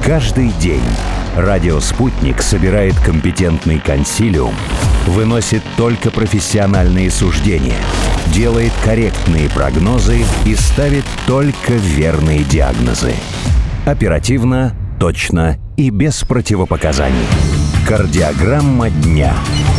Каждый день радио «Спутник» собирает компетентный консилиум, выносит только профессиональные суждения, делает корректные прогнозы и ставит только верные диагнозы. Оперативно, точно и без противопоказаний. Кардиограмма дня.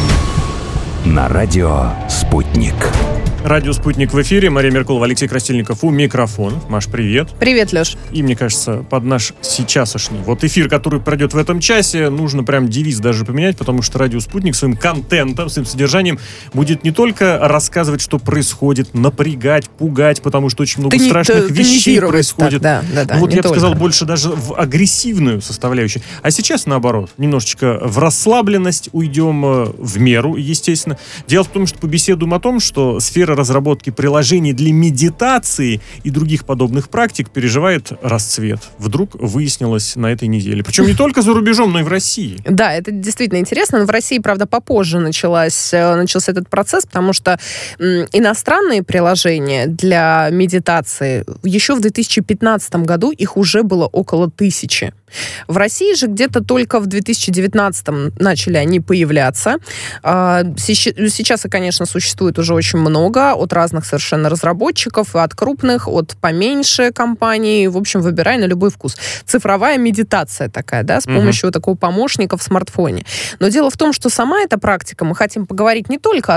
На радио «Спутник». Радио «Спутник» в эфире. Мария Меркулова, Алексей Красильников у микрофона. Маш, привет. Привет, Леш. И, мне кажется, под наш сейчасшний эфир, который пройдет в этом часе, нужно прям девиз даже поменять, потому что радио «Спутник» своим контентом, своим содержанием будет не только рассказывать, что происходит, напрягать, пугать, потому что очень много страшных вещей происходит. Так, да, я бы сказал, больше даже в агрессивную составляющую. А сейчас, наоборот, немножечко в расслабленность уйдем в меру, естественно. Дело в том, что побеседуем о том, что сфера разработки приложений для медитации и других подобных практик переживает расцвет. Вдруг выяснилось на этой неделе. Причем не только за рубежом, но и в России. Да, это действительно интересно. Но в России, правда, попозже начался этот процесс, потому что иностранные приложения для медитации еще в 2015 году их уже было около 1000. В России же где-то только в 2019-м начали они появляться. Сейчас, конечно, существует уже очень много от разных совершенно разработчиков, от крупных, от поменьше компаний. В общем, выбирай на любой вкус. Цифровая медитация такая, да, с помощью такого помощника в смартфоне. Но дело в том, что сама эта практика, мы хотим поговорить не только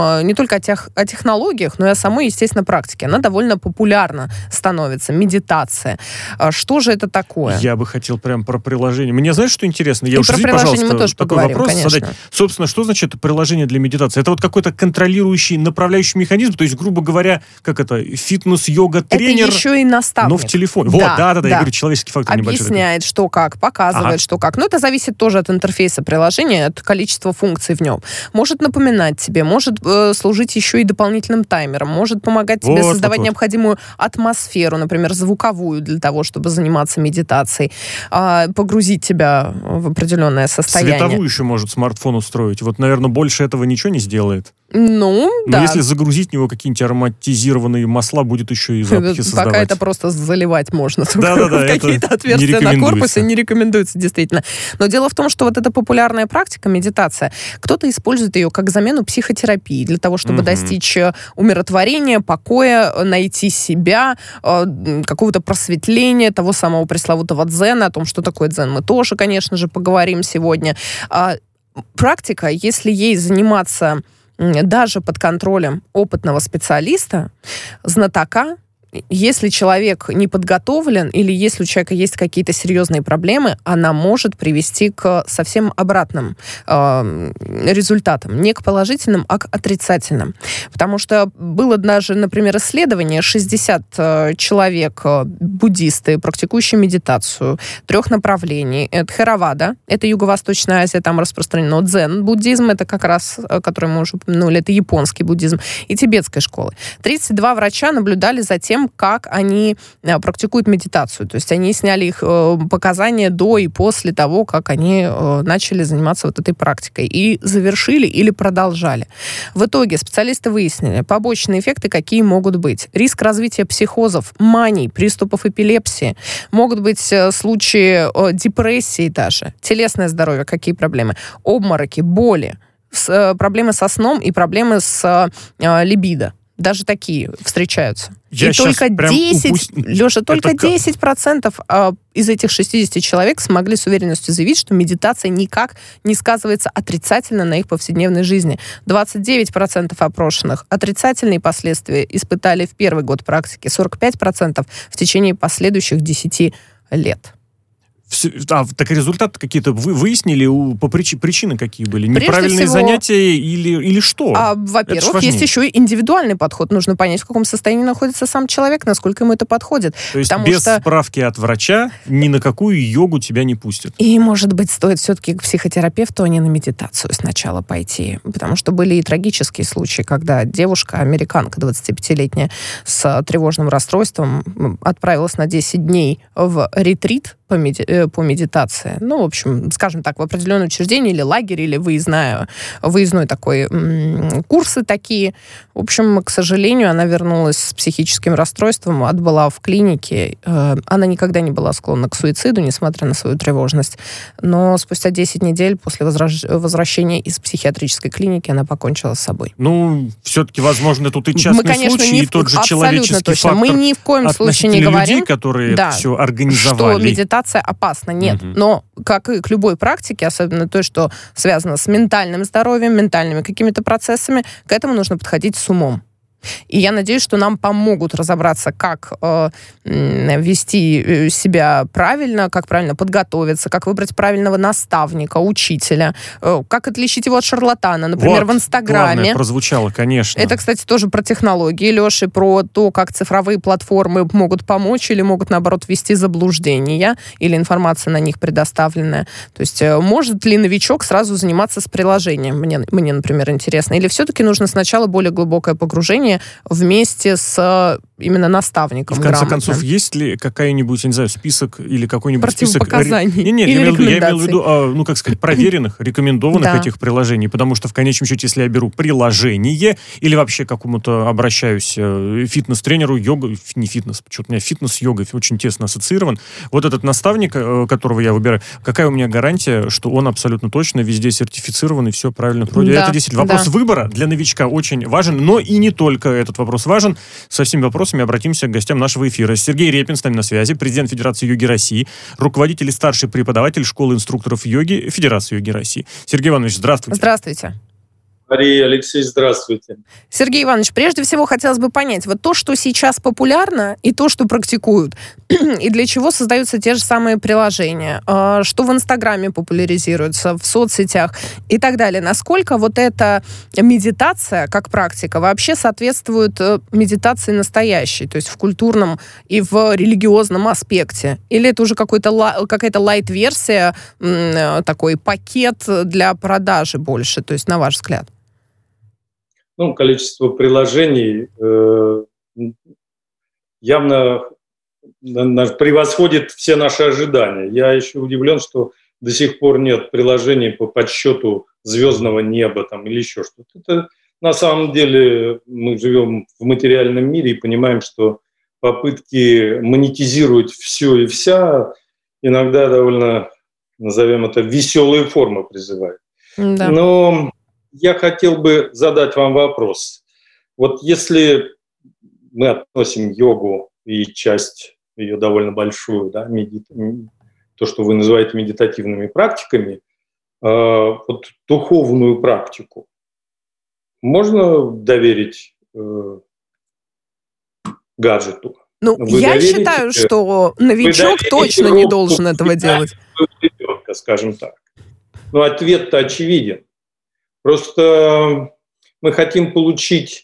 о технологиях, но и о самой, естественно, практике. Она довольно популярна становится, медитация. Что же это такое? Я бы хотел прям про приложение. Мне, знаешь, что интересно? Я и про приложение мы тоже такой поговорим, вопрос конечно. задать. Собственно, что значит приложение для медитации? Это какой-то контролирующий, направляющий механизм, то есть, грубо говоря, фитнес-йога-тренер, это еще и наставник. Но в телефоне. Да. Я говорю, человеческий фактор небольшой. Объясняет, что как, показывает, что как. Но это зависит тоже от интерфейса приложения, от количества функций в нем. Может напоминать тебе, может служить еще и дополнительным таймером, может помогать тебе создавать необходимую атмосферу, например, звуковую, для того, чтобы заниматься медитацией, погрузить тебя в определенное состояние. Световую еще может смартфон устроить. Наверное, больше этого ничего не сделает. Но да. Если загрузить в него какие-нибудь ароматизированные масла, будет еще и запахи создавать. Пока это просто заливать можно. Да. Какие-то отверстия на корпусе не рекомендуется, действительно. Но дело в том, что эта популярная практика, медитация, кто-то использует ее как замену психотерапии для того, чтобы достичь умиротворения, покоя, найти себя, какого-то просветления, того самого пресловутого дзена. О том, что такое дзен, мы тоже, конечно же, поговорим сегодня. Практика, если ей заниматься даже под контролем опытного специалиста, знатока, если человек не подготовлен или если у человека есть какие-то серьезные проблемы, она может привести к совсем обратным результатам. Не к положительным, а к отрицательным. Потому что было даже, например, исследование, 60 человек, буддисты, практикующие медитацию 3 направлений. Это Theravada, это Юго-Восточная Азия, там распространено. Дзен-буддизм, это как раз, который мы уже упомянули, это японский буддизм, и тибетской школы. 32 врача наблюдали за тем, как они практикуют медитацию. То есть они сняли их показания до и после того, как они начали заниматься этой практикой. И завершили или продолжали. В итоге специалисты выяснили побочные эффекты, какие могут быть. Риск развития психозов, маний, приступов эпилепсии. Могут быть случаи депрессии даже. Телесное здоровье, какие проблемы. Обмороки, боли. Проблемы со сном и проблемы с либидо. Даже такие встречаются. И только 10% из этих 60 человек смогли с уверенностью заявить, что медитация никак не сказывается отрицательно на их повседневной жизни. 29% опрошенных отрицательные последствия испытали в первый год практики, 45% в течение последующих 10 лет. Так результаты какие-то вы выяснили? Причины какие были? Прежде Неправильные всего, занятия или что? Во-первых, есть еще и индивидуальный подход. Нужно понять, в каком состоянии находится сам человек, насколько ему это подходит. То есть без справки от врача ни на какую йогу тебя не пустят? И, может быть, стоит все-таки к психотерапевту, а не на медитацию сначала пойти. Потому что были и трагические случаи, когда девушка, американка, 25-летняя, с тревожным расстройством отправилась на 10 дней в ретрит, по медитации. Ну, в общем, скажем так, в определенное учреждение или лагерь, или выездной такой курсы такие. В общем, к сожалению, она вернулась с психическим расстройством, отбыла в клинике. Она никогда не была склонна к суициду, несмотря на свою тревожность. Но спустя 10 недель после возвращения из психиатрической клиники она покончила с собой. Ну, все-таки, возможно, тут и частный случай, и тот же человеческий точно. фактор. Мы ни в коем случае не говорим, людей, которые это все организовали. Что медитация опасна. Нет. Но, как и к любой практике, особенно той, что связано с ментальным здоровьем, ментальными какими-то процессами, к этому нужно подходить с умом. И я надеюсь, что нам помогут разобраться, как вести себя правильно, как правильно подготовиться, как выбрать правильного наставника, учителя, как отличить его от шарлатана, например, в Инстаграме. Главное прозвучало, конечно. Это, кстати, тоже про технологии, Леша, про то, как цифровые платформы могут помочь или могут, наоборот, ввести заблуждения, или информация на них предоставленная. То есть может ли новичок сразу заниматься с приложением? Мне, например, интересно. Или все-таки нужно сначала более глубокое погружение вместе с именно наставником. В конце концов, есть ли какой-нибудь, я не знаю, список или какой-нибудь список... Противопоказаний Нет, или рекомендаций. Я имел в виду, проверенных, рекомендованных этих приложений, потому что в конечном счете, если я беру приложение или вообще к какому-то обращаюсь фитнес-тренеру, не фитнес, почему-то у меня фитнес с йогой очень тесно ассоциирован, вот этот наставник, которого я выбираю, какая у меня гарантия, что он абсолютно точно везде сертифицирован и все правильно пройдет? Это действительно вопрос выбора для новичка очень важен, но и не только этот вопрос важен. Со всеми вопросами обратимся к гостям нашего эфира. Сергей Репин с нами на связи, президент Федерации йоги России, руководитель и старший преподаватель школы инструкторов йоги Федерации йоги России. Сергей Иванович, здравствуйте. Здравствуйте. Мария, Алексей, здравствуйте. Сергей Иванович, прежде всего хотелось бы понять, вот то, что сейчас популярно, и то, что практикуют, и для чего создаются те же самые приложения, что в Инстаграме популяризируется, в соцсетях и так далее. Насколько вот эта медитация, как практика, вообще соответствует медитации настоящей, то есть в культурном и в религиозном аспекте? Или это уже какая-то лайт-версия, такой пакет для продажи больше, то есть на ваш взгляд? Количество приложений явно превосходит все наши ожидания. Я еще удивлен, что до сих пор нет приложений по подсчету звездного неба или еще что-то. Это на самом деле мы живем в материальном мире и понимаем, что попытки монетизировать все и вся иногда довольно, назовем это, веселые формы призывают. Да. Но я хотел бы задать вам вопрос. Вот если мы относим йогу и часть ее довольно большую, то, что вы называете медитативными практиками, вот духовную практику можно доверить гаджету? Я считаю, что новичок точно не должен этого делать. Ребенка, скажем так. Но ответ-то очевиден. Просто мы хотим получить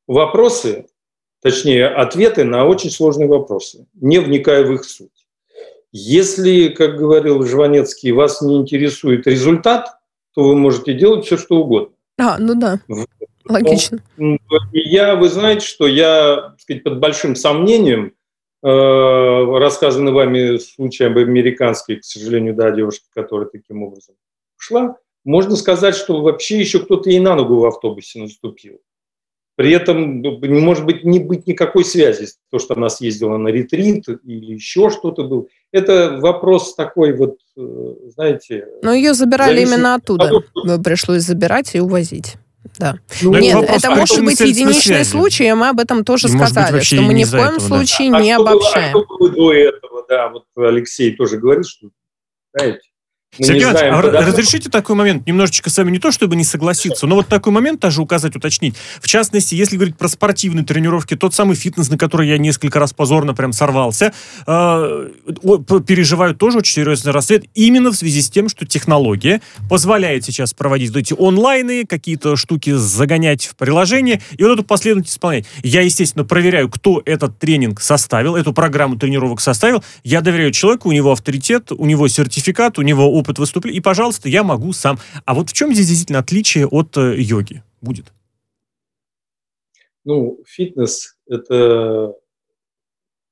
ответы на очень сложные вопросы, не вникая в их суть. Если, как говорил Жванецкий, вас не интересует результат, то вы можете делать все, что угодно. Логично. Вы знаете, что я, под большим сомнением, рассказанный вами случай об американской, к сожалению, девушке, которая таким образом ушла, можно сказать, что вообще еще кто-то ей на ногу в автобусе наступил. При этом не может не быть никакой связи с тем, что она съездила на ретрит или еще что-то было. Это вопрос такой знаете... Но ее забирали именно оттуда. Пришлось забирать и увозить. Да. Это может быть единичный случай, и мы об этом тоже сказали, что мы ни в коем случае не обобщаем. Что было до этого? Алексей тоже говорит, что, знаете... Сергей Иванович, разрешите такой момент, немножечко с вами не то, чтобы не согласиться, но вот такой момент тоже указать, уточнить. В частности, если говорить про спортивные тренировки, тот самый фитнес, на который я несколько раз позорно прям сорвался, переживаю тоже очень серьезный рассвет именно в связи с тем, что технология позволяет сейчас проводить эти онлайны, какие-то штуки загонять в приложение и вот эту последовательность исполнять. Я, естественно, проверяю, кто этот тренинг составил, эту программу тренировок составил. Я доверяю человеку, у него авторитет, у него сертификат, у него опыт выступления, и, пожалуйста, я могу сам. А вот в чем здесь действительно отличие от йоги будет? Фитнес – это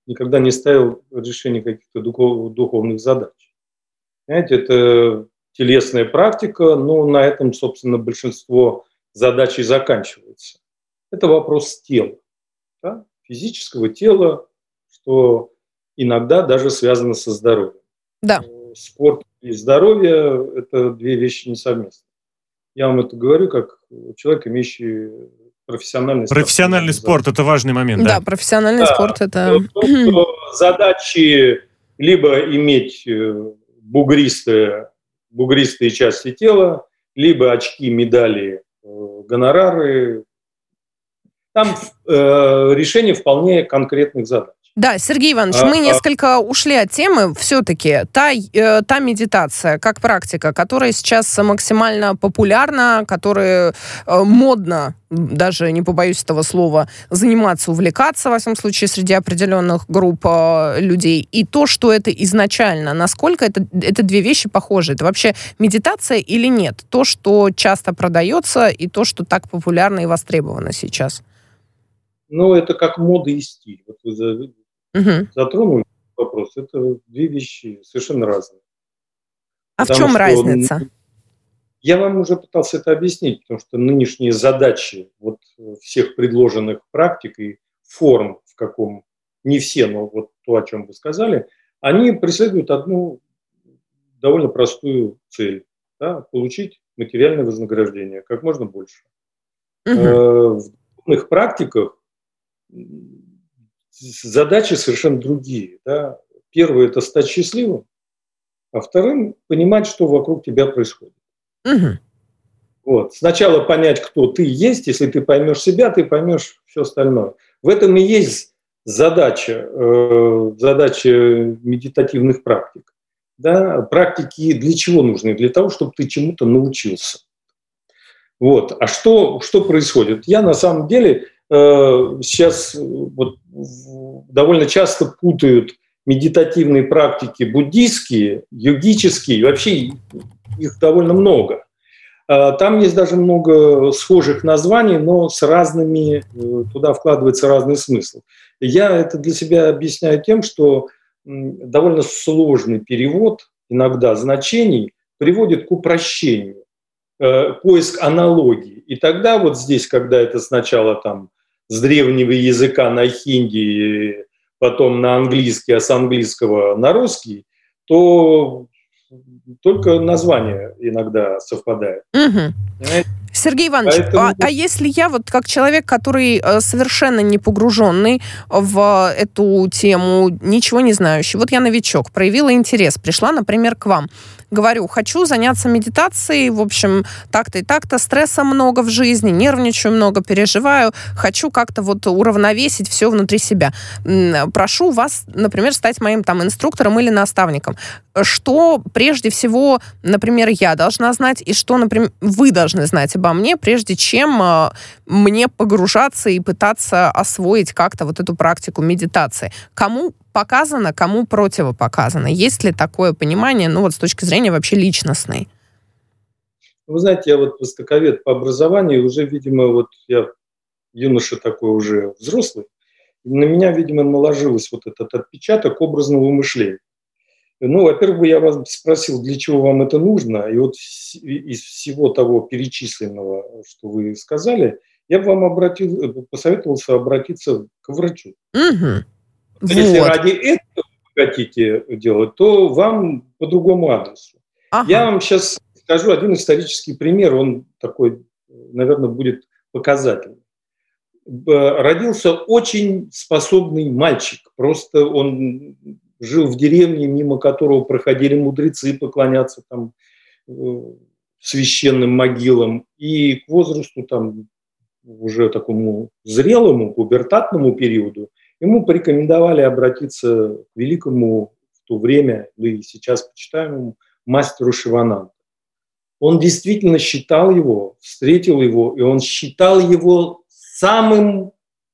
никогда не ставил решение каких-то духовных задач. Понимаете, это телесная практика, но на этом, собственно, большинство задач и заканчивается. Это вопрос тела, да? Физического тела, что иногда даже связано со здоровьем. Да. Спорт и здоровье – это две вещи несовместные. Я вам это говорю как человек, имеющий профессиональный спорт. Профессиональный спорт – это важный момент, да? Да, профессиональный спорт – это… Задачи либо иметь бугристые части тела, либо очки, медали, гонорары. Там решение вполне конкретных задач. Да, Сергей Иванович, мы несколько ушли от темы. Все-таки та медитация, как практика, которая сейчас максимально популярна, которая модно, даже не побоюсь этого слова, заниматься, увлекаться, во всем случае, среди определенных групп людей, и то, что это изначально, насколько это две вещи похожи? Это вообще медитация или нет? То, что часто продается, и то, что так популярно и востребовано сейчас. Ну, это как мода и стиль. Вот вы затронули вопрос. Это две вещи совершенно разные. А в чем разница? Я вам уже пытался это объяснить, потому что нынешние задачи вот всех предложенных практик и форм, в каком, не все, но вот то, о чем вы сказали, они преследуют одну довольно простую цель. Да, получить материальное вознаграждение как можно больше. В духовных практиках задачи совершенно другие. Да. Первое – это стать счастливым, а вторым – понимать, что вокруг тебя происходит. Вот. Сначала понять, кто ты есть. Если ты поймешь себя, ты поймешь все остальное. В этом и есть задача медитативных практик. Да. Практики для чего нужны? Для того, чтобы ты чему-то научился. Вот. А что происходит? Я на самом деле сейчас вот довольно часто путают медитативные практики буддийские, йогические, вообще их довольно много. Там есть даже много схожих названий, но с разными, туда вкладывается разный смысл. Я это для себя объясняю тем, что довольно сложный перевод иногда значений приводит к упрощению, поиск аналогий. И тогда вот здесь, когда это сначала там с древнего языка на хинди, потом на английский, а с английского на русский, то только название иногда совпадает. Сергей Иванович, а если я вот как человек, который совершенно не погруженный в эту тему, ничего не знающий, вот я новичок, проявила интерес, пришла, например, к вам, говорю, хочу заняться медитацией, в общем, так-то и так-то, стресса много в жизни, нервничаю много, переживаю, хочу как-то вот уравновесить все внутри себя. Прошу вас, например, стать моим там инструктором или наставником. Что прежде всего, например, я должна знать, и что, например, вы должны знать обо мне, прежде чем мне погружаться и пытаться освоить как-то вот эту практику медитации? Кому показано, кому противопоказано? Есть ли такое понимание, ну вот с точки зрения вообще личностной? Вы знаете, я вот востоковед по образованию, уже, видимо, вот я юноша такой уже взрослый, на меня, видимо, наложилось вот этот отпечаток образного мышления. Ну, во-первых, я вас спросил, для чего вам это нужно, и вот из всего того перечисленного, что вы сказали, я бы вам посоветовался обратиться к врачу. Если ради этого вы хотите делать, то вам по другому адресу. Я вам сейчас скажу один исторический пример, он такой, наверное, будет показательный. Родился очень способный мальчик, просто он жил в деревне, мимо которого проходили мудрецы поклоняться там священным могилам, и к возрасту там уже такому зрелому, пубертатному периоду ему порекомендовали обратиться к великому в то время, да и сейчас почитаемому мастеру Шивананде. Он действительно считал его, встретил его, и он считал его самым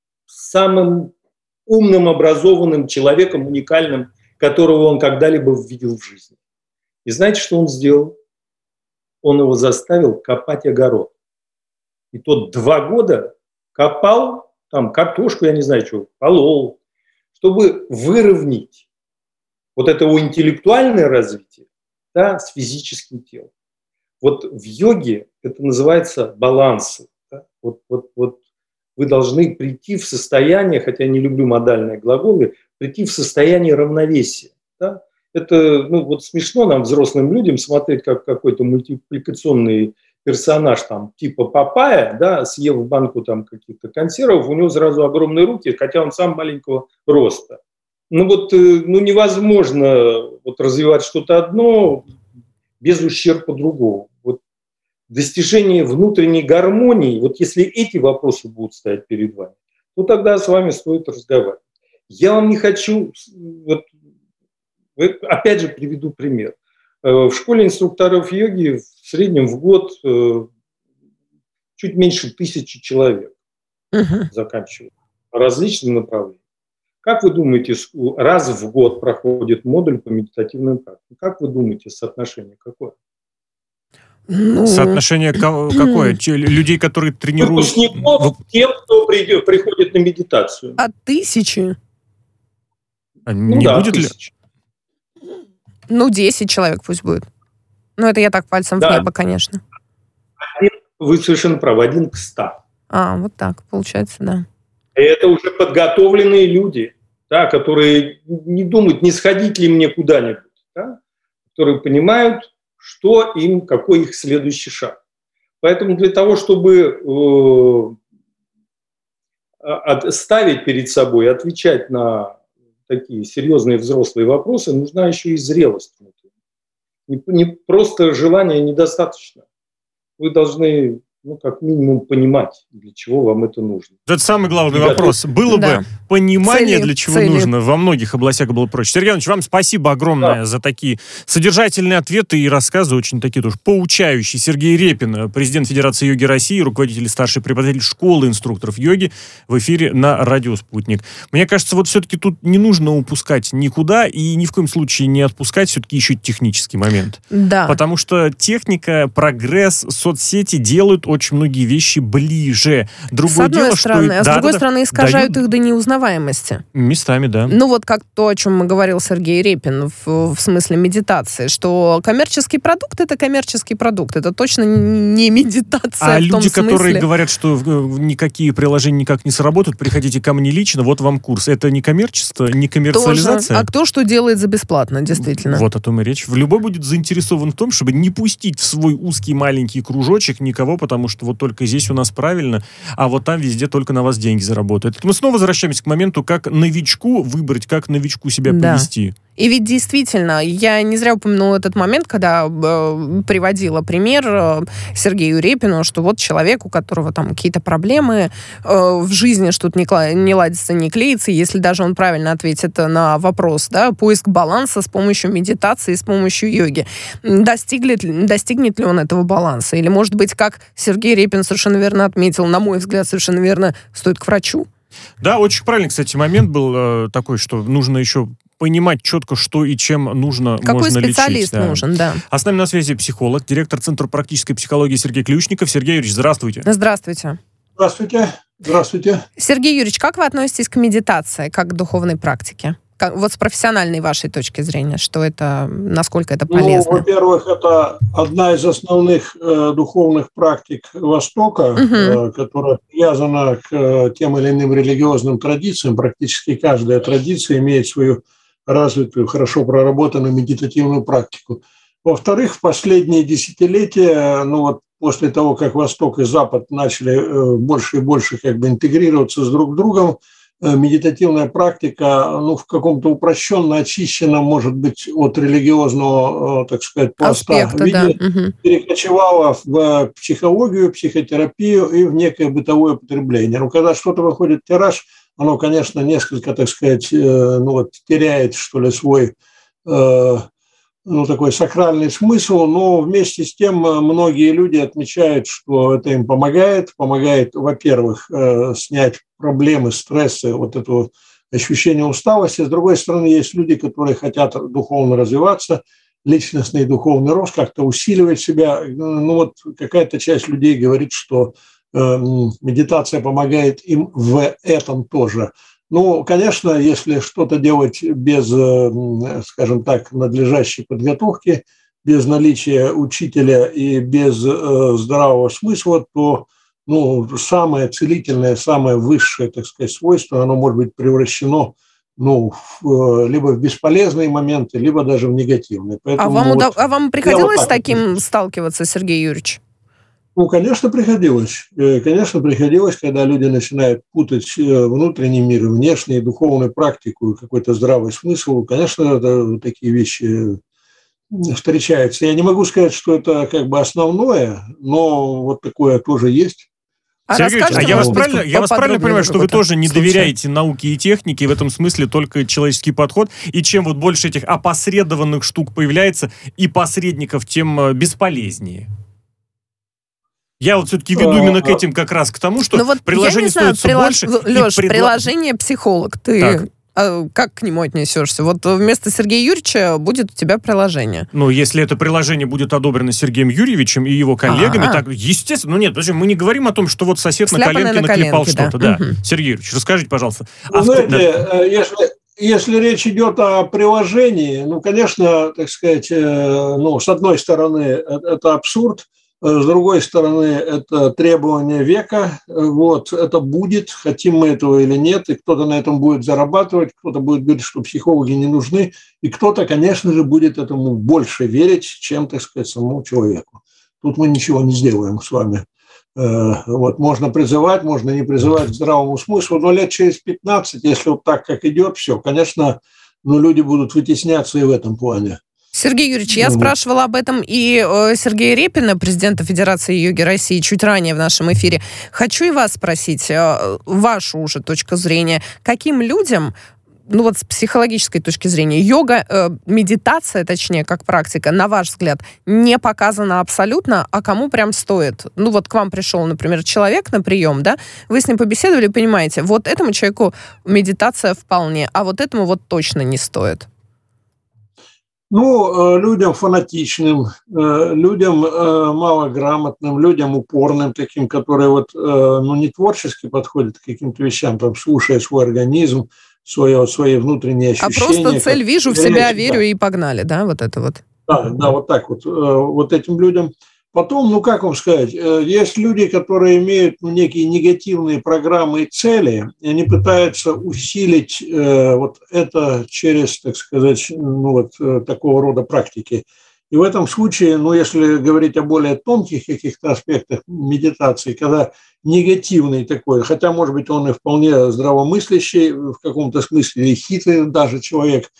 умным, образованным человеком, уникальным, которого он когда-либо видел в жизни. И знаете, что он сделал? Он его заставил копать огород. И тот 2 года копал, там картошку, я не знаю, что, полол, чтобы выровнять вот это интеллектуальное развитие, да, с физическим телом. Вот в йоге это называется баланс. Да? Вот вы должны прийти в состояние, хотя я не люблю модальные глаголы, прийти в состояние равновесия. Да? Это смешно нам, взрослым людям, смотреть, как какой-то мультипликационный персонаж там, типа Папайя, да, съев банку там каких-то консервов, у него сразу огромные руки, хотя он сам маленького роста. Невозможно развивать что-то одно без ущерба другого. Достижение внутренней гармонии, если эти вопросы будут стоять перед вами, то тогда с вами стоит разговаривать. Я вам не хочу... Опять же приведу пример. В школе инструкторов йоги в среднем в год чуть меньше 1000 человек заканчивают по различным направлениям. Как вы думаете, раз в год проходит модуль по медитативным практикам? Как вы думаете, соотношение какое? Соотношение какое? Людей, которые тренируют... Выпускников тем, кто приходит на медитацию. От 1000? Не будет 1000. ли? 10 человек пусть будет. Это я так пальцем в небо, конечно. Вы совершенно правы, 1 к 100. Вот так, получается, да. Это уже подготовленные люди, да, которые не думают, не сходить ли мне куда-нибудь, да, которые понимают, что им, какой их следующий шаг. Поэтому для того, чтобы ставить перед собой, отвечать на такие серьезные взрослые вопросы, нужна еще и зрелость. Не просто желания недостаточно. Вы должны, как минимум, понимать, для чего вам это нужно. Это самый главный вопрос. Было бы понимание, для чего нужно, во многих областях было проще. Сергей Иванович, вам спасибо огромное за такие содержательные ответы и рассказы, очень такие тоже поучающие. Сергей Репин, президент Федерации йоги России, руководитель и старший преподаватель школы инструкторов йоги, в эфире на радио «Спутник». Мне кажется, все-таки тут не нужно упускать никуда и ни в коем случае не отпускать все-таки еще технический момент. Да. Потому что техника, прогресс, соцсети делают очень многие вещи ближе. Другое дело, стороны, что... с другой стороны, искажают их до неузнаваемости. Местами, да. Как то, о чем говорил Сергей Репин в смысле медитации, что коммерческий продукт — это коммерческий продукт. Это точно не медитация в том люди, смысле. которые говорят, что никакие приложения никак не сработают, приходите ко мне лично, вот вам курс. Это не коммерчество, не коммерциализация? Тоже. А кто что делает за бесплатно, действительно. Вот о том и речь. Любой будет заинтересован в том, чтобы не пустить в свой узкий маленький кружочек никого, потому что вот только здесь у нас правильно, а вот там везде только на вас деньги заработают. Мы снова возвращаемся к моменту, как новичку выбрать, как новичку себя повести. И ведь действительно, я не зря упомянула этот момент, когда приводила пример Сергею Репину, что вот человек, у которого там какие-то проблемы в жизни, что-то не ладится, не клеится, если даже он правильно ответит на вопрос, да, поиск баланса с помощью медитации, с помощью йоги, достигнет ли он этого баланса? Или, может быть, как Сергей Репин совершенно верно отметил, на мой взгляд, совершенно верно, стоит к врачу? Да, очень правильный, кстати, момент был такой, что нужно еще понимать четко, что и чем можно лечить. Какой специалист нужен, да. А с нами на связи психолог, директор Центра практической психологии Сергей Ключников. Сергей Юрьевич, здравствуйте. Здравствуйте. Здравствуйте. Сергей Юрьевич, как вы относитесь к медитации, как к духовной практике? Вот с профессиональной вашей точки зрения, насколько это полезно? Во-первых, это одна из основных духовных практик Востока, которая привязана к тем или иным религиозным традициям. Практически каждая традиция имеет свою развитую, хорошо проработанную медитативную практику. Во-вторых, в последние десятилетия, после того, как Восток и Запад начали больше и больше интегрироваться друг с другом, медитативная практика, в каком-то упрощенно очищенном, может быть, от религиозного, так сказать, пласта виде, перекочевала в психологию, психотерапию и в некое бытовое потребление. Когда что-то выходит в тираж, оно, конечно, несколько, так сказать, теряет, что ли, свой такой сакральный смысл, но вместе с тем многие люди отмечают, что это им помогает, во-первых, снять проблемы, стрессы, это ощущение усталости. С другой стороны, есть люди, которые хотят духовно развиваться, личностный и духовный рост, как-то усиливать себя. Какая-то часть людей говорит, что медитация помогает им в этом тоже. Ну, конечно, если что-то делать без, скажем так, надлежащей подготовки, без наличия учителя и без здравого смысла, то самое целительное, самое высшее, так сказать, свойство, оно может быть превращено либо в бесполезные моменты, либо даже в негативные. Поэтому вам приходилось с таким сталкиваться, Сергей Юрьевич? Конечно, приходилось. Конечно, приходилось, когда люди начинают путать внутренний мир, внешний, духовную практику, какой-то здравый смысл. Конечно, такие вещи встречаются. Я не могу сказать, что это как бы основное, но вот такое тоже есть. Сергей Ильич, я вас правильно понимаю, что вы тоже не доверяете науке и технике, и в этом смысле только человеческий подход, и чем вот больше этих опосредованных штук появляется, и посредников, тем бесполезнее? Я вот все-таки веду именно к этим как раз к тому, что приложение становится больше. Леш, приложение психолог, ты как к нему отнесешься? Вот вместо Сергея Юрьевича будет у тебя приложение. Ну, если это приложение будет одобрено Сергеем Юрьевичем и его коллегами, так, естественно, нет, подожди, мы не говорим о том, что вот сосед на коленке наклепал что-то. Да. Сергей Юрьевич, расскажите, пожалуйста. Знаете, если речь идет о приложении, конечно, так сказать, с одной стороны, это абсурд, с другой стороны, это требование века, это будет, хотим мы этого или нет, и кто-то на этом будет зарабатывать, кто-то будет говорить, что психологи не нужны, и кто-то, конечно же, будет этому больше верить, чем, так сказать, самому человеку. Тут мы ничего не сделаем с вами. Можно призывать, можно не призывать к здравому смыслу, но лет через 15, если вот так, как идет, все, конечно, люди будут вытесняться и в этом плане. Сергей Юрьевич, я спрашивала об этом и Сергея Репина, президента Федерации йоги России, чуть ранее в нашем эфире. Хочу и вас спросить, вашу уже точку зрения, каким людям, с психологической точки зрения, йога, медитация, точнее, как практика, на ваш взгляд, не показана абсолютно, а кому прям стоит? К вам пришел, например, человек на прием, да, вы с ним побеседовали, понимаете, вот этому человеку медитация вполне, а вот этому точно не стоит. Людям фанатичным, людям малограмотным, людям упорным, таким, которые не творчески подходят к каким-то вещам, слушая свой организм, свои внутренние ощущения. А просто цель вижу, в себя верю и погнали, да, вот это вот? Да, вот так вот этим людям. Потом, как вам сказать, есть люди, которые имеют некие негативные программы и цели, и они пытаются усилить это через, так сказать, такого рода практики. И в этом случае, если говорить о более тонких каких-то аспектах медитации, когда негативный такой, хотя, может быть, он и вполне здравомыслящий в каком-то смысле, и хитрый даже человек,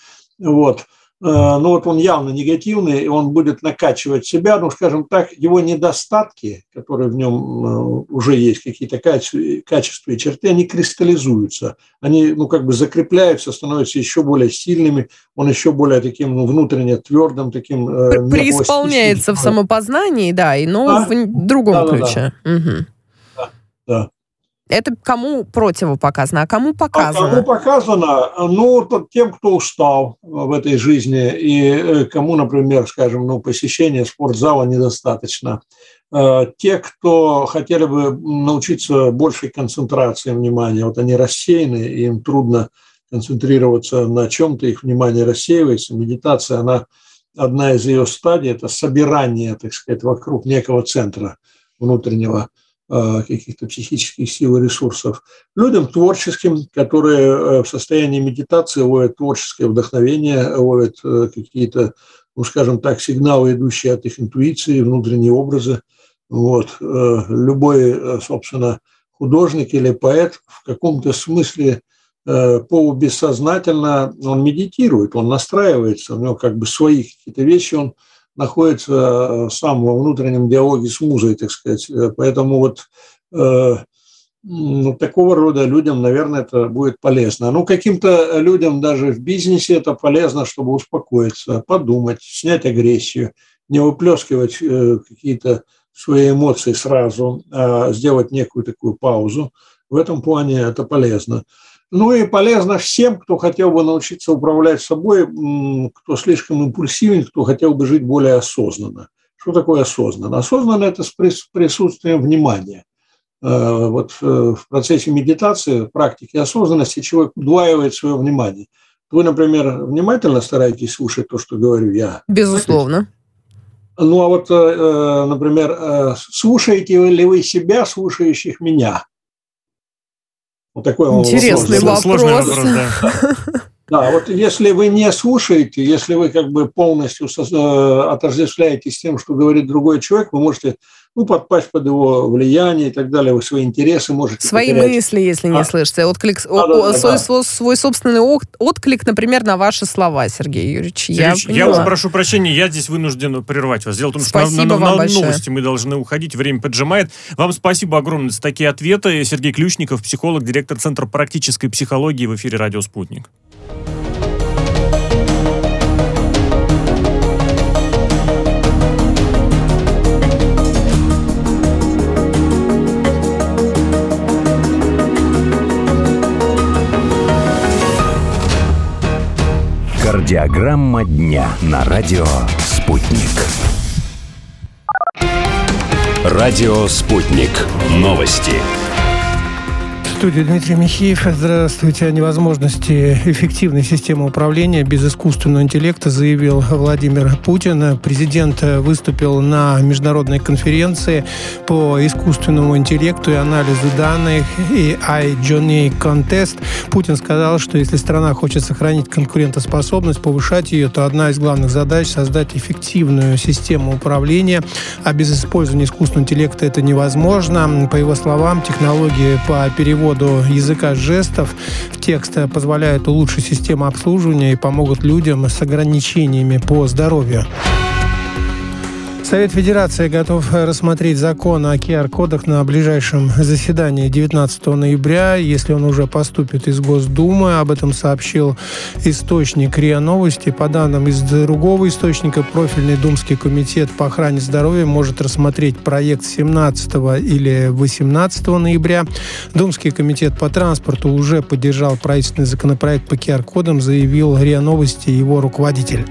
он явно негативный, и он будет накачивать себя, скажем так, его недостатки, которые в нем уже есть, какие-то качества и черты, они кристаллизуются, они, закрепляются, становятся еще более сильными, он еще более таким, внутренне твердым, таким... Преисполняется в самопознании, да, в другом ключе. Да. Это кому противопоказано, а кому показано? Кому показано? Тем, кто устал в этой жизни, и кому, например, скажем, посещение спортзала недостаточно. Те, кто хотели бы научиться большей концентрации внимания, они рассеяны, и им трудно концентрироваться на чем-то, их внимание рассеивается. Медитация, она одна из ее стадий, это собирание, так сказать, вокруг некого центра внутреннего, каких-то психических сил и ресурсов. Людям творческим, которые в состоянии медитации ловят творческое вдохновение, ловят какие-то, скажем так, сигналы, идущие от их интуиции, внутренние образы. Любой, собственно, художник или поэт в каком-то смысле полубессознательно он медитирует, он настраивается, у него свои какие-то вещи, он находится сам во внутреннем диалоге с музой, так сказать. Поэтому такого рода людям, наверное, это будет полезно. Каким-то людям даже в бизнесе это полезно, чтобы успокоиться, подумать, снять агрессию, не выплескивать какие-то свои эмоции сразу, а сделать некую такую паузу. В этом плане это полезно. И полезно всем, кто хотел бы научиться управлять собой, кто слишком импульсивен, кто хотел бы жить более осознанно. Что такое осознанно? Осознанно – это с присутствием внимания. Вот в процессе медитации, практики осознанности человек удваивает свое внимание. Вы, например, внимательно стараетесь слушать то, что говорю я? Безусловно. Ну, а вот, например, слушаете ли вы себя, слушающих меня? Вот такой интересный вопрос. Сложный вопрос, да. Да, вот если вы не слушаете, если вы как бы полностью отождествляетесь с тем, что говорит другой человек, вы можете подпасть под его влияние и так далее, вы свои интересы можете свои потерять. мысли, если не слышите. Свой собственный отклик, например, на ваши слова, Сергей Юрьевич. Я уж прошу прощения, я здесь вынужден прервать вас. Дело в том, что на новости мы должны уходить, время поджимает. Вам спасибо огромное за такие ответы. Сергей Ключников, психолог, директор Центра практической психологии, в эфире «Радио Спутник». Кардиограмма дня на радио «Спутник». Радио «Спутник». Новости. В студии Дмитрий Михеев. Здравствуйте. О невозможности эффективной системы управления без искусственного интеллекта заявил Владимир Путин. Президент выступил на международной конференции по искусственному интеллекту и анализу данных AI Journey Contest. Путин сказал, что если страна хочет сохранить конкурентоспособность, повышать ее, то одна из главных задач – создать эффективную систему управления, а без использования искусственного интеллекта это невозможно. По его словам, технологии по переводу языка жестов в текст позволяют улучшить систему обслуживания и помогут людям с ограничениями по здоровью. Совет Федерации готов рассмотреть закон о QR-кодах на ближайшем заседании 19 ноября, если он уже поступит из Госдумы. Об этом сообщил источник РИА Новости. По данным из другого источника, профильный Думский комитет по охране здоровья может рассмотреть проект 17 или 18 ноября. Думский комитет по транспорту уже поддержал правительственный законопроект по QR-кодам, заявил РИА Новости его руководитель.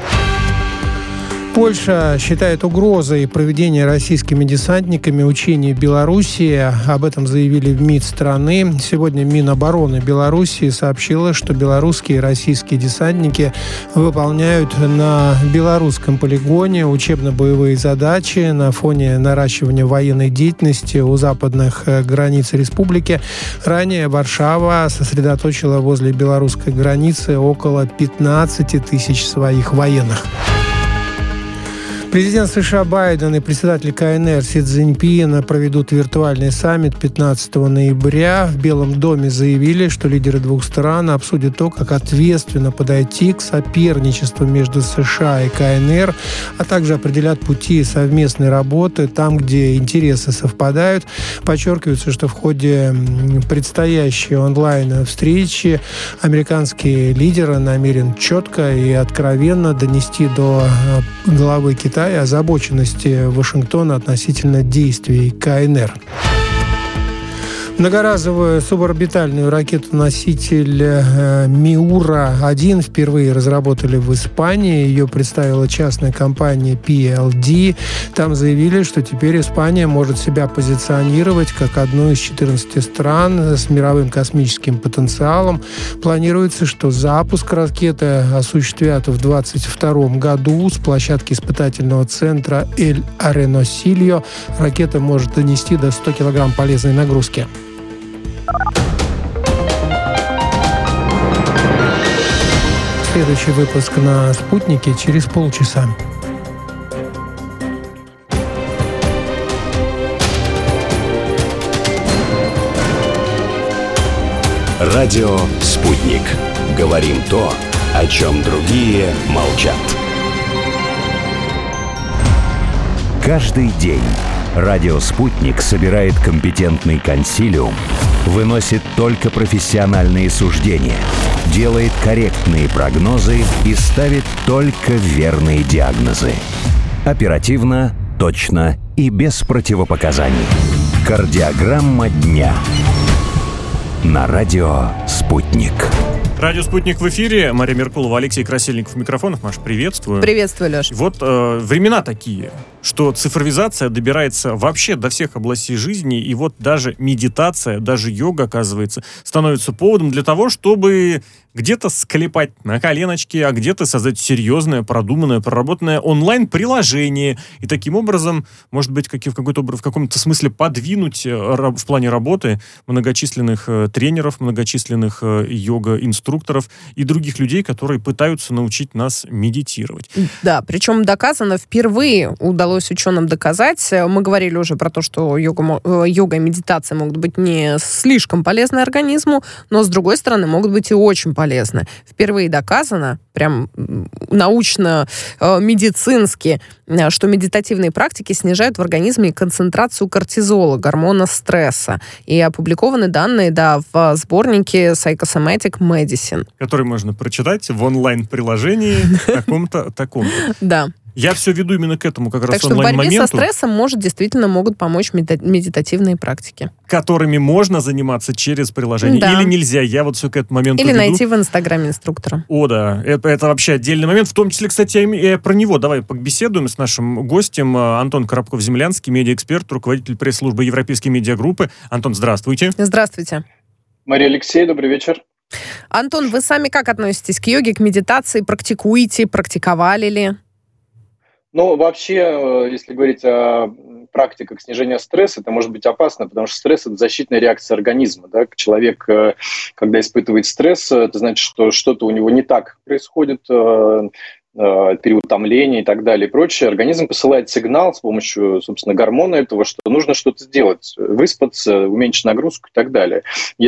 Польша считает угрозой проведения российскими десантниками учений в Белоруссии. Об этом заявили в МИД страны. Сегодня Минобороны Белоруссии сообщило, что белорусские и российские десантники выполняют на белорусском полигоне учебно-боевые задачи на фоне наращивания военной деятельности у западных границ республики. Ранее Варшава сосредоточила возле белорусской границы около 15 тысяч своих военных. Президент США Байден и председатель КНР Си Цзиньпин проведут виртуальный саммит 15 ноября. В Белом доме заявили, что лидеры двух стран обсудят то, как ответственно подойти к соперничеству между США и КНР, а также определят пути совместной работы там, где интересы совпадают. Подчеркивается, что в ходе предстоящей онлайн-встречи американский лидер намерен четко и откровенно донести до главы Китая озабоченности Вашингтона относительно действий КНР. Многоразовую суборбитальную ракету-носитель Миура-1 впервые разработали в Испании. Ее представила частная компания PLD. Там заявили, что теперь Испания может себя позиционировать как одну из 14 стран с мировым космическим потенциалом. Планируется, что запуск ракеты осуществят в 2022 году с площадки испытательного центра Эль-Ареносильо. Ракета может донести до 100 килограмм полезной нагрузки. Следующий выпуск на «Спутнике» через полчаса. Радио «Спутник». Говорим то, о чем другие молчат. Каждый день радио «Спутник» собирает компетентный консилиум, выносит только профессиональные суждения, делает корректные прогнозы и ставит только верные диагнозы. Оперативно, точно и без противопоказаний. Кардиограмма дня на радио «Спутник». Радио «Спутник» в эфире. Мария Меркулова, Алексей Красильников в микрофонах. Маш, приветствую. Приветствую, Леш. Вот времена такие. что цифровизация добирается вообще до всех областей жизни, и вот даже медитация, даже йога, оказывается, становится поводом для того, чтобы где-то склепать на коленочке, а где-то создать серьезное, продуманное, проработанное онлайн-приложение. И таким образом, может быть, в каком-то смысле подвинуть в плане работы многочисленных тренеров, многочисленных йога-инструкторов и других людей, которые пытаются научить нас медитировать. Да, причем доказано, впервые удалось ученым доказать. Мы говорили уже про то, что йога и медитация могут быть не слишком полезны организму, но, с другой стороны, могут быть и очень полезны. Впервые доказано, прям научно-медицински, что медитативные практики снижают в организме концентрацию кортизола, гормона стресса. И опубликованы данные, в сборнике Psychosomatic Medicine. Который можно прочитать в онлайн-приложении таком-то. Да. Я все веду именно к этому как раз онлайн-моменту. Так что в борьбе со стрессом действительно могут помочь медитативные практики. Которыми можно заниматься через приложение. Да. Или нельзя. Я вот все к этому моменту Или веду. Найти в Инстаграме инструктора. О, да. Это вообще отдельный момент. В том числе, кстати, я про него. Давай побеседуем с нашим гостем. Антон Коробков-Землянский, медиаэксперт, руководитель пресс-службы Европейской медиагруппы. Антон, здравствуйте. Здравствуйте. Мария Алексеевна, добрый вечер. Антон, вы сами как относитесь к йоге, к медитации? Практикуете, практиковали ли? Ну, вообще, если говорить о практиках снижения стресса, это может быть опасно, потому что стресс – это защитная реакция организма. Да? Человек, когда испытывает стресс, это значит, что что-то у него не так происходит, переутомление и так далее и прочее. Организм посылает сигнал с помощью, собственно, гормона этого, что нужно что-то сделать, выспаться, уменьшить нагрузку и так далее.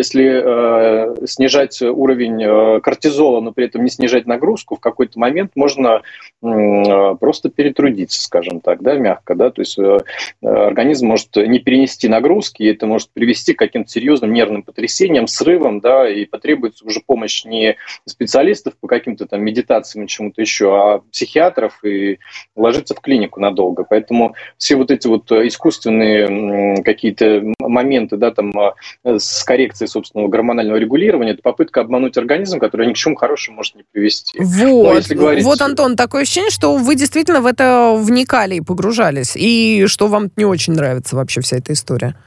Если снижать уровень кортизола, но при этом не снижать нагрузку, в какой-то момент можно просто перетрудиться, скажем так, да, мягко. Да? То есть организм может не перенести нагрузки, и это может привести к каким-то серьезным нервным потрясениям, срывам, да, и потребуется уже помощь не специалистов по каким-то там медитациям и чему-то еще, а психиатров, и ложиться в клинику надолго. Поэтому все вот эти вот искусственные какие-то моменты, да, там, с коррекцией собственного гормонального регулирования, это попытка обмануть организм, который ни к чему хорошему может не привести. Вот, Антон, такое ощущение, что вы действительно в это вникали и погружались, и что вам не очень нравится вообще вся эта история.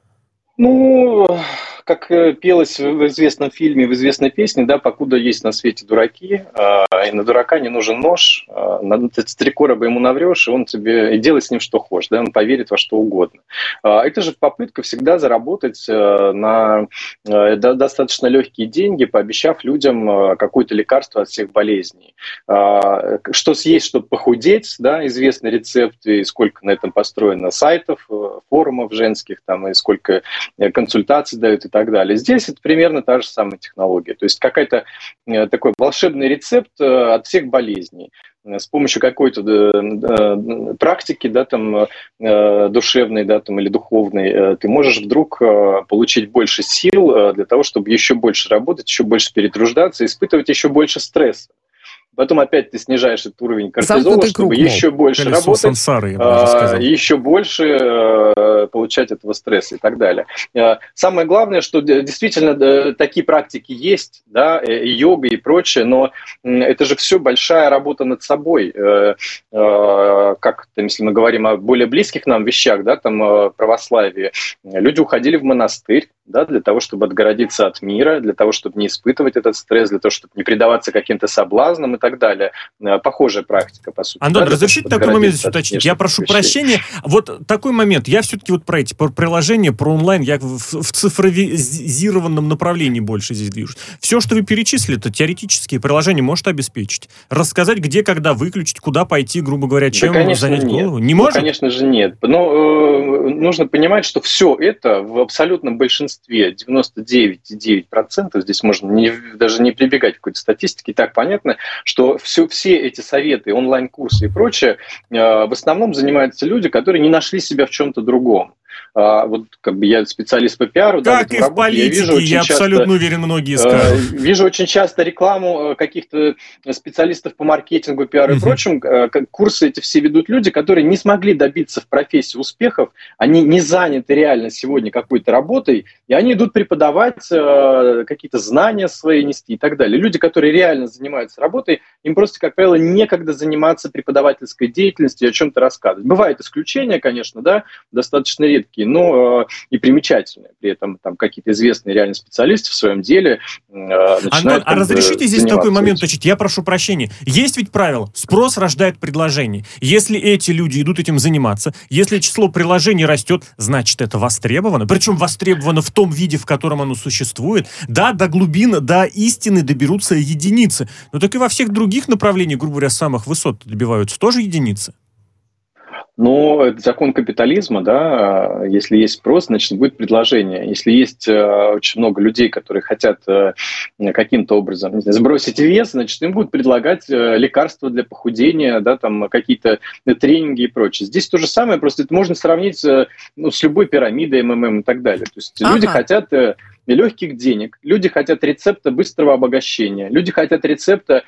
Ну, как пелось в известном фильме, в известной песне, да, покуда есть на свете дураки, и на дурака не нужен нож, с 3 короба ему наврешь, и он тебе, и делай с ним что хочешь, да, он поверит во что угодно. Это же попытка всегда заработать на достаточно легкие деньги, пообещав людям какое-то лекарство от всех болезней. Что съесть, чтобы похудеть, да, известный рецепт, и сколько на этом построено сайтов, форумов женских, там, и сколько консультаций дают и так далее. Здесь это примерно та же самая технология. То есть какой-то такой волшебный рецепт от всех болезней. С помощью какой-то практики, да, там, душевной, да, там, или духовной, ты можешь вдруг получить больше сил для того, чтобы еще больше работать, еще больше перетруждаться, испытывать еще больше стресса. Потом опять ты снижаешь этот уровень кортизола, чтобы еще больше работать, сансары, еще больше получать этого стресса и так далее. Самое главное, что действительно такие практики есть, да, и йога и прочее, но это же все большая работа над собой. Как, если мы говорим о более близких нам вещах, да, там православие, люди уходили в монастырь, да, для того, чтобы отгородиться от мира, для того, чтобы не испытывать этот стресс, для того, чтобы не предаваться каким-то соблазнам и так далее. Похожая практика, по сути. Антон, разрешите такой момент уточнить? Я прошу прощения. Вот такой момент. Я все-таки вот про приложения, про онлайн, я в цифровизированном направлении больше здесь движусь. Все, что вы перечислили, это теоретические приложения может обеспечить. Рассказать, где, когда выключить, куда пойти, грубо говоря, чем занять голову? Не может? Конечно же нет. Но нужно понимать, что все это в абсолютном большинстве, 99,9%, здесь можно даже не прибегать к какой-то статистике, и так понятно, что все эти советы, онлайн-курсы и прочее, в основном занимаются люди, которые не нашли себя в чем-то другом. Вот как бы я специалист по пиару. Как да, и в политике, я абсолютно уверен, многие скажут. Вижу очень часто рекламу каких-то специалистов по маркетингу, пиару и прочим. Курсы эти все ведут люди, которые не смогли добиться в профессии успехов, они не заняты реально сегодня какой-то работой, и они идут преподавать какие-то знания свои нести и так далее. Люди, которые реально занимаются работой, им просто, как правило, некогда заниматься преподавательской деятельностью и о чем-то рассказывать. Бывают исключения, конечно, да, достаточно редкие, но и примечательные. При этом там какие-то известные реально специалисты в своем деле начинают... Антон, разрешите здесь такой момент уточнить? Я прошу прощения. Есть ведь правило: спрос рождает предложение. Если эти люди идут этим заниматься, если число приложений растет, значит, это востребовано. Причем востребовано в том виде, в котором оно существует. Да, до глубин, до истины доберутся единицы. Но так и во всех других направлениях, грубо говоря, самых высот добиваются тоже единицы. Но это закон капитализма, да, если есть спрос, значит, будет предложение. Если есть очень много людей, которые хотят каким-то образом, не знаю, сбросить вес, значит, им будут предлагать лекарства для похудения, да, там какие-то тренинги и прочее. Здесь то же самое, просто это можно сравнить с любой пирамидой МММ и так далее. То есть люди хотят легких денег, люди хотят рецепта быстрого обогащения, люди хотят рецепта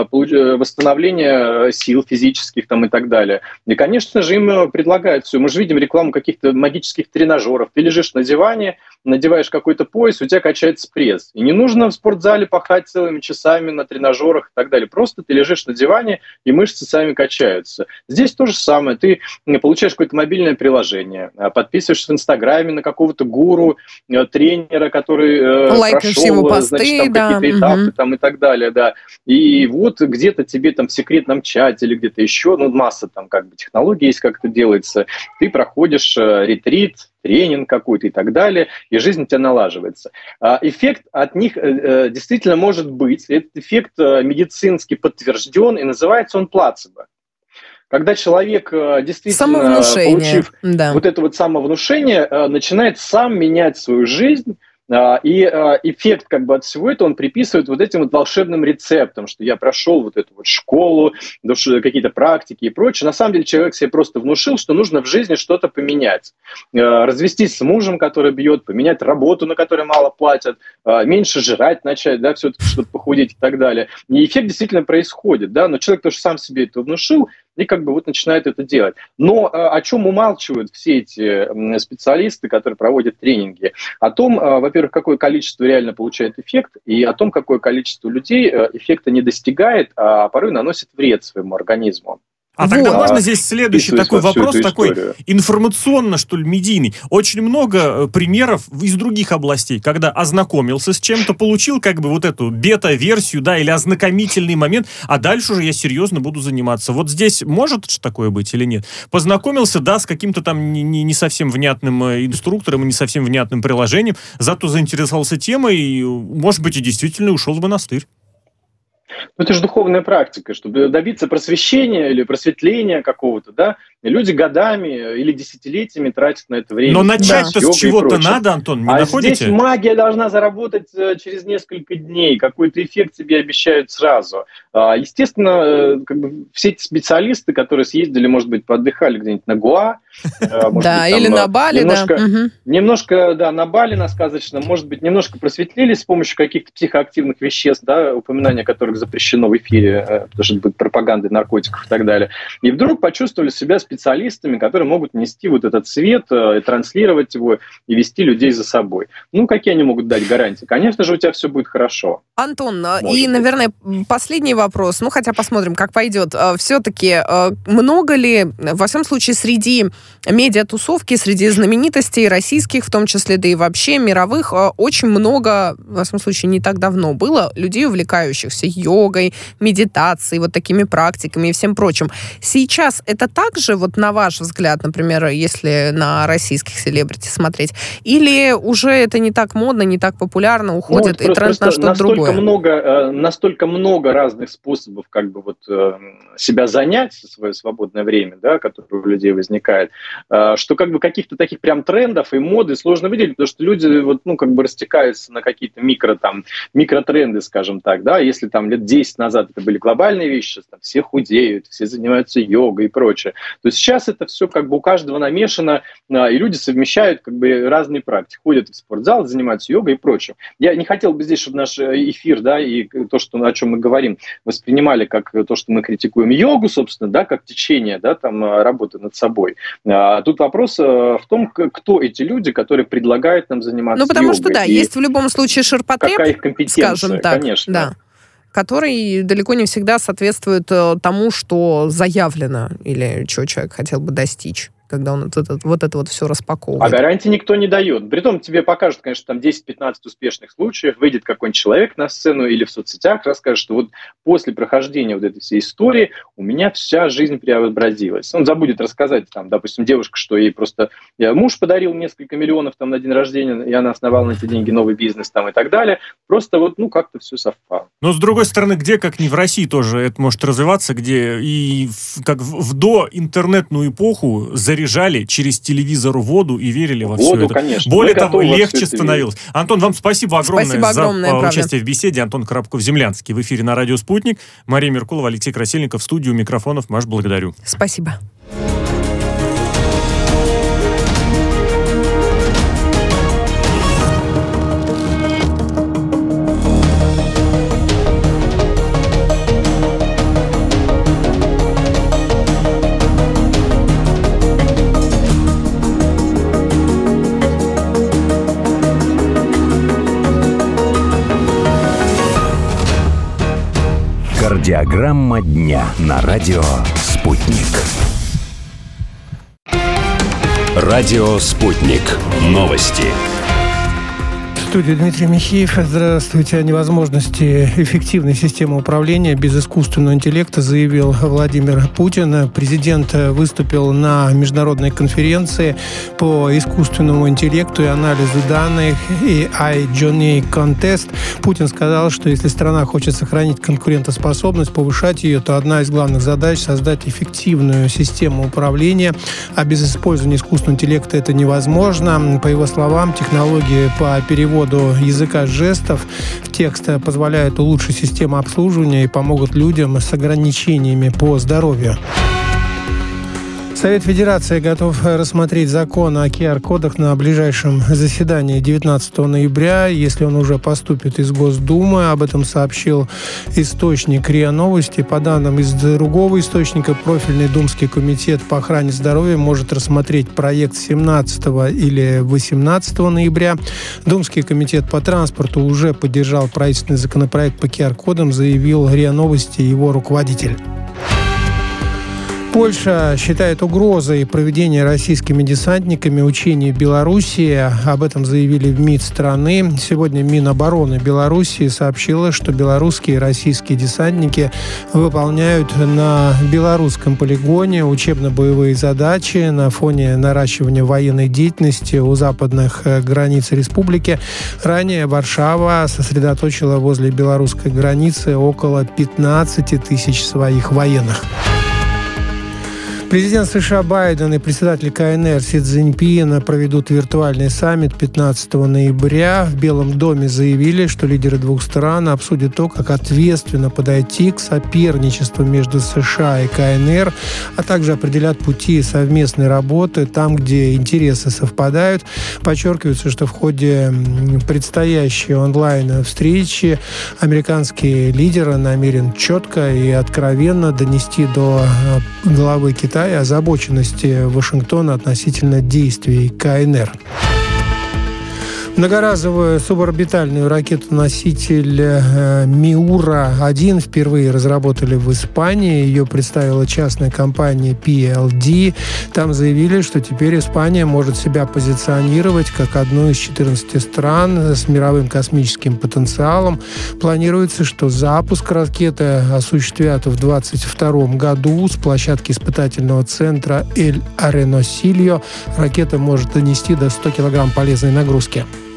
восстановления сил физических там, и так далее. И, конечно же, им предлагают все. Мы же видим рекламу каких-то магических тренажеров. Ты лежишь на диване, надеваешь какой-то пояс, у тебя качается пресс. И не нужно в спортзале пахать целыми часами на тренажерах и так далее. Просто ты лежишь на диване, и мышцы сами качаются. Здесь то же самое. Ты получаешь какое-то мобильное приложение, подписываешься в Инстаграме на какого-то гуру, тренера, который прошел, его посты, значит, там какие-то этапы там, и так далее, да. И вот где-то тебе там в секретном чате или где-то еще, масса там как бы технологий есть, как это делается, ты проходишь ретрит, тренинг какой-то и так далее, и жизнь у тебя налаживается. Эффект от них действительно может быть, этот эффект медицински подтвержден, и называется он плацебо. Когда человек действительно, получив вот это вот самовнушение, начинает сам менять свою жизнь, и эффект как бы от всего этого он приписывает вот этим вот волшебным рецептам, что я прошел вот эту вот школу, какие-то практики и прочее. На самом деле человек себе просто внушил, что нужно в жизни что-то поменять. Развестись с мужем, который бьет, поменять работу, на которой мало платят, меньше жрать начать, да, все-таки чтобы похудеть и так далее. И эффект действительно происходит, да, но человек тоже сам себе это внушил, и как бы вот начинает это делать. Но о чем умалчивают все эти специалисты, которые проводят тренинги? О том, во-первых, какое количество реально получает эффект, и о том, какое количество людей эффекта не достигает, а порой наносит вред своему организму. А тогда можно здесь следующий такой вопрос, такой информационно, что ли, медийный. Очень много примеров из других областей, когда ознакомился с чем-то, получил как бы вот эту бета-версию, да, или ознакомительный момент, а дальше уже я серьезно буду заниматься. Вот здесь может такое быть или нет? Познакомился, да, с каким-то там не совсем внятным инструктором, не совсем внятным приложением, зато заинтересовался темой и, может быть, и действительно ушел в монастырь. Это же духовная практика, чтобы добиться просвещения или просветления какого-то, да, люди годами или десятилетиями тратят на это время. Но начать-то с чего-то надо, Антон, не находите? Здесь магия должна заработать через несколько дней, какой-то эффект тебе обещают сразу. Естественно, как бы все эти специалисты, которые съездили, может быть, поотдыхали где-нибудь на Гоа, да, или на Бали, немножко, да, на Бали на сказочном, может быть, немножко просветлились с помощью каких-то психоактивных веществ, да, упоминания которых запрещено в эфире, потому что это будет пропаганда наркотиков и так далее. И вдруг почувствовали себя специалистами, которые могут нести вот этот свет, транслировать его и вести людей за собой. Какие они могут дать гарантии? Конечно же, у тебя все будет хорошо. Антон, наверное, последний вопрос, хотя посмотрим, как пойдет. Все-таки много ли, во всяком случае, среди медиатусовки, среди знаменитостей российских, в том числе, да и вообще мировых, очень много, во всяком случае, не так давно было людей, увлекающихся йогой, медитацией, вот такими практиками и всем прочим. Сейчас это также, вот на ваш взгляд, например, если на российских селебрити смотреть, или уже это не так модно, не так популярно, уходит и тренд на что-то другое? Настолько много разных способов как бы вот себя занять в свое свободное время, да, которое у людей возникает, что как бы каких-то таких прям трендов и моды сложно выделить, потому что люди вот, как бы растекаются на какие-то микротренды, скажем так, да, если там лет 10 назад это были глобальные вещи, сейчас там все худеют, все занимаются йогой и прочее, то сейчас это все как бы у каждого намешано, и люди совмещают как бы разные практики, ходят в спортзал, занимаются йогой и прочим. Я не хотел бы здесь, чтобы наш эфир, да, и то, о чем мы говорим, воспринимали как то, что мы критикуем йогу, собственно, да, как течение, да, там, работы над собой. Тут вопрос в том, кто эти люди, которые предлагают нам заниматься йогой. Потому что, есть в любом случае ширпотреб, какая их компетенция, скажем так, конечно. Да, который далеко не всегда соответствует тому, что заявлено, или чего человек хотел бы достичь, когда он вот это все распаковывает. А гарантии никто не дает. Притом тебе покажут, конечно, там 10-15 успешных случаев, выйдет какой-нибудь человек на сцену или в соцсетях, расскажет, что вот после прохождения вот этой всей истории у меня вся жизнь преобразилась. Он забудет рассказать, там, допустим, девушка, что ей просто муж подарил несколько миллионов там, на день рождения, и она основала на эти деньги новый бизнес там, и так далее. Просто вот, как-то все совпало. Но, с другой стороны, где, как не в России тоже это может развиваться, где и как в доинтернетную эпоху заряжали через телевизор воду и верили во все это. Конечно. Более того, легче становилось. Антон, вам спасибо огромное за участие в беседе. Антон Коробков-Землянский в эфире на радио «Спутник». Мария Меркулова, Алексей Красильников в студию микрофонов. Маш, благодарю. Спасибо. Кардиограмма дня на радио «Спутник». Радио «Спутник». Новости. В студии Дмитрий Михеев. Здравствуйте. О невозможности эффективной системы управления без искусственного интеллекта заявил Владимир Путин. Президент выступил на международной конференции по искусственному интеллекту и анализу данных AI Journey Contest. Путин сказал, что если страна хочет сохранить конкурентоспособность, повышать ее, то одна из главных задач – создать эффективную систему управления, а без использования искусственного интеллекта это невозможно. По его словам, технологии по переводу языка жестов в текст позволяют улучшить систему обслуживания и помогут людям с ограничениями по здоровью. Совет Федерации готов рассмотреть закон о QR-кодах на ближайшем заседании 19 ноября, если он уже поступит из Госдумы. Об этом сообщил источник РИА Новости. По данным из другого источника, профильный Думский комитет по охране здоровья может рассмотреть проект 17 или 18 ноября. Думский комитет по транспорту уже поддержал правительственный законопроект по QR-кодам, заявил РИА Новости его руководитель. Польша считает угрозой проведения российскими десантниками учений в Белоруссии. Об этом заявили в МИД страны. Сегодня Минобороны Белоруссии сообщило, что белорусские и российские десантники выполняют на белорусском полигоне учебно-боевые задачи на фоне наращивания военной деятельности у западных границ республики. Ранее Варшава сосредоточила возле белорусской границы около 15 тысяч своих военных. Президент США Байден и председатель КНР Си Цзиньпин проведут виртуальный саммит 15 ноября. В Белом доме заявили, что лидеры двух стран обсудят то, как ответственно подойти к соперничеству между США и КНР, а также определят пути совместной работы там, где интересы совпадают. Подчеркивается, что в ходе предстоящей онлайн-встречи американский лидер намерен четко и откровенно донести до главы Китая озабоченности Вашингтона относительно действий КНР. Многоразовую суборбитальную ракету-носитель Миура-1 впервые разработали в Испании. Ее представила частная компания PLD. Там заявили, что теперь Испания может себя позиционировать как одну из 14 стран с мировым космическим потенциалом. Планируется, что запуск ракеты осуществят в 2022 году с площадки испытательного центра Эль Ареносильо. Ракета может донести до 100 килограмм полезной нагрузки.